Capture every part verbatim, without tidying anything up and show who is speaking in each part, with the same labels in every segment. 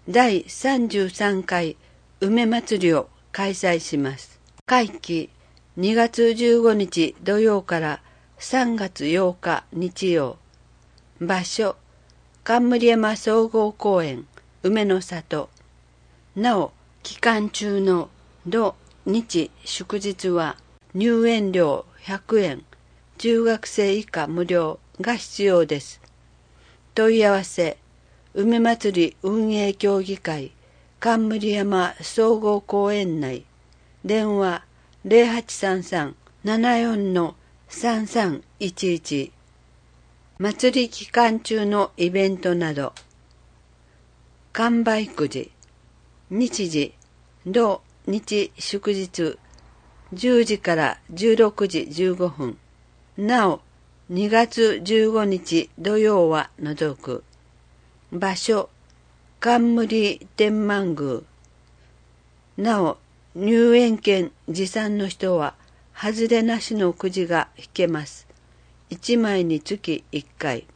Speaker 1: だいさんじゅうさんかい梅祭りを開催します。会期にがつじゅうごにち土曜からさんがつようか日曜。場所、冠山総合公園梅の里。なお、期間中の土日祝日は入園料ひゃくえん、中学生以下無料が必要です。問い合わせ、梅祭り運営協議会冠山総合公園内。電話ゼロはちさんさん ななよん さんさんいちいち。祭り期間中のイベントなど。完売くじ。日時、土日祝日、じゅうじからじゅうろくじじゅうごふん。なお、にがつじゅうごにち土曜は除く。場所、冠天満宮。なお、入園券持参の人は、外れなしのくじが引けます。いちまいにつきいっかい。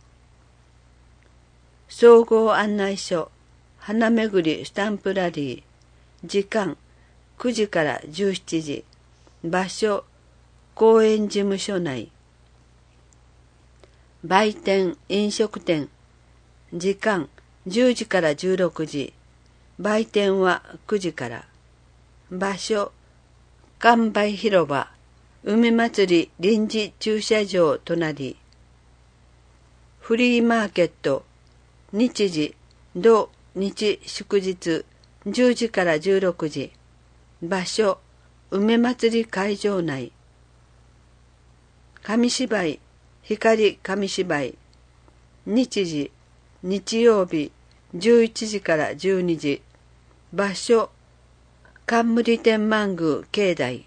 Speaker 1: 総合案内所、花めぐりスタンプラリー。時間、くじからじゅうしちじ。場所、公園事務所内。売店、飲食店。時間、じゅうじからじゅうろくじ。売店はくじから。場所、完売広場、梅祭り臨時駐車場隣。フリーマーケット、日時、土日祝日、じゅうじからじゅうろくじ。場所、梅祭り会場内。紙芝居、光紙芝居。日時、日曜日、じゅういちじからじゅうにじ。場所、冠天満宮境内。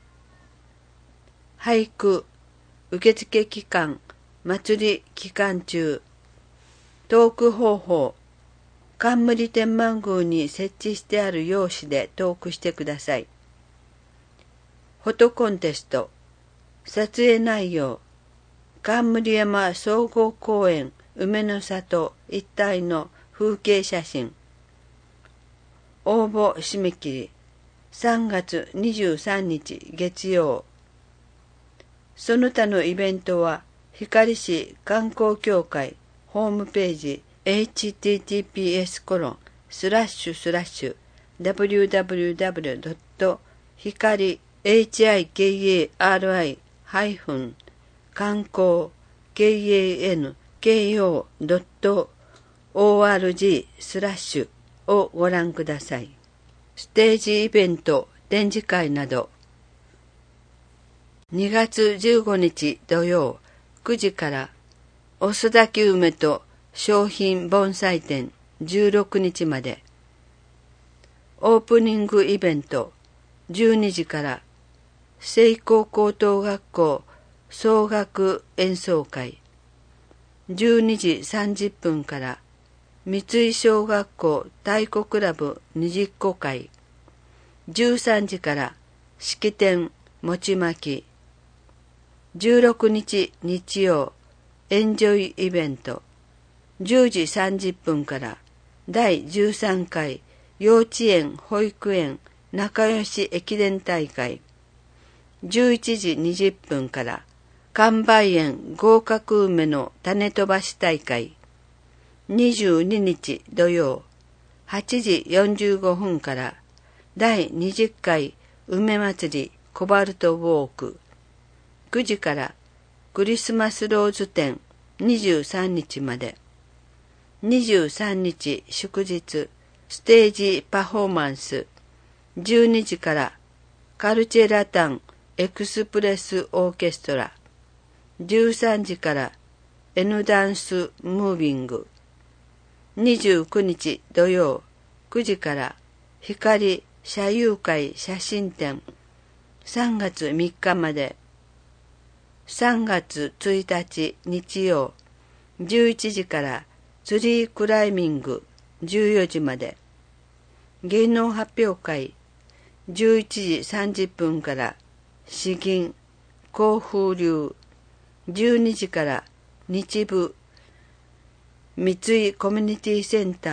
Speaker 1: 俳句、受付期間、祭り期間中。トーク方法、冠天満宮に設置してある用紙でトークしてください。フォトコンテスト、撮影内容、冠山総合公園梅の里一帯の風景写真。応募締め切り、さんがつにじゅうさんにち月曜。その他のイベントは、光市観光協会ホームページ エイチティーティーピーエスコロンスラッシュスラッシュダブリューダブリューダブリュードット光 エイチアイケーエーアールアイ ハイフン観光 ケーエーエヌケーオー ドット オーアールジー スラッシュをご覧ください。ステージイベント、展示会など。にがつじゅうごにち土曜くじからお須崎梅と商品盆栽展じゅうろくにちまで。オープニングイベントじゅうにじから聖光高等学校総楽演奏会。じゅうにじさんじゅっぷんから三井小学校太鼓クラブにじっこ会。じゅうさんじから式典餅巻き。じゅうろくにち日曜エンジョイイベント。じゅうじさんじゅっぷんからだいじゅうさんかい幼稚園保育園仲良し駅伝大会。じゅういちじにじゅっぷんから完売園合格梅の種飛ばし大会。にじゅうににち土曜はちじよんじゅうごふんからだいにじゅっかい梅祭りコバルトウォーク。くじからクリスマスローズ展にじゅうさんにちまで。にじゅうさんにち祝日ステージパフォーマンス。じゅうにじからカルチェラタンエクスプレスオーケストラ。じゅうさんじから N ダンスムービング。にじゅうくにち土曜くじから光写遊会写真展さんがつみっかまで。さんがつついたち日曜じゅういちじからツリークライミングじゅうよじまで。芸能発表会じゅういちじさんじゅっぷんから詩吟香風流。じゅうにじから日舞三井コミュニティセンター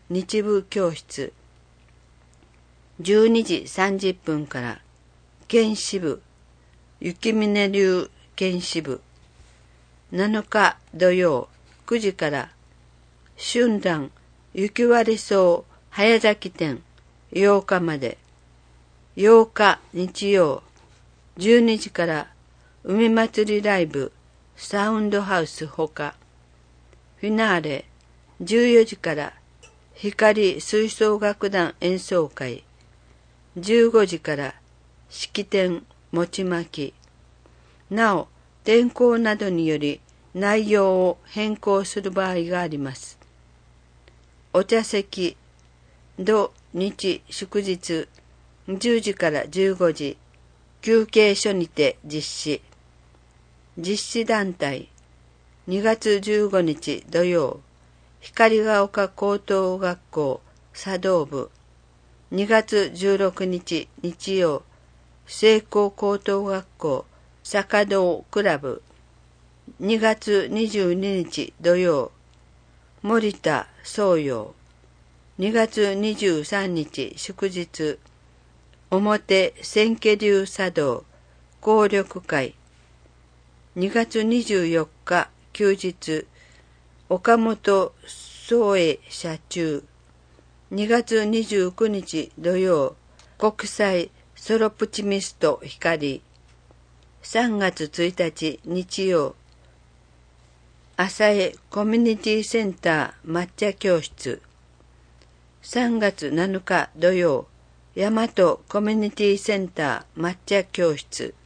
Speaker 1: 日舞教室。じゅうにじさんじゅっぷんから剣士部、雪峰流剣士部。なのか土曜くじから春蘭雪割草早咲き展ようかまで。ようか日曜じゅうにじから海祭りライブサウンドハウスほか。フィナーレじゅうよじから光吹奏楽団演奏会。じゅうごじから式典餅巻き。なお、天候などにより内容を変更する場合があります。お茶席、土日祝日、じゅうじからじゅうごじ、休憩所にて実施。実施団体、にがつじゅうごにち土曜、光が丘高等学校茶道部。にがつじゅうろくにち日曜、聖光高等学校坂道クラブ。にがつにじゅうににち土曜、森田宗陽。にがつにじゅうさんにち祝日、表千家流茶道効力会。にがつにじゅうよっか休日、岡本宗栄社中。にがつにじゅうくにち土曜、国際ソロプチミスト光。さんがつついたち日曜、朝江コミュニティセンター抹茶教室。さんがつなのか土曜、大和コミュニティセンター抹茶教室。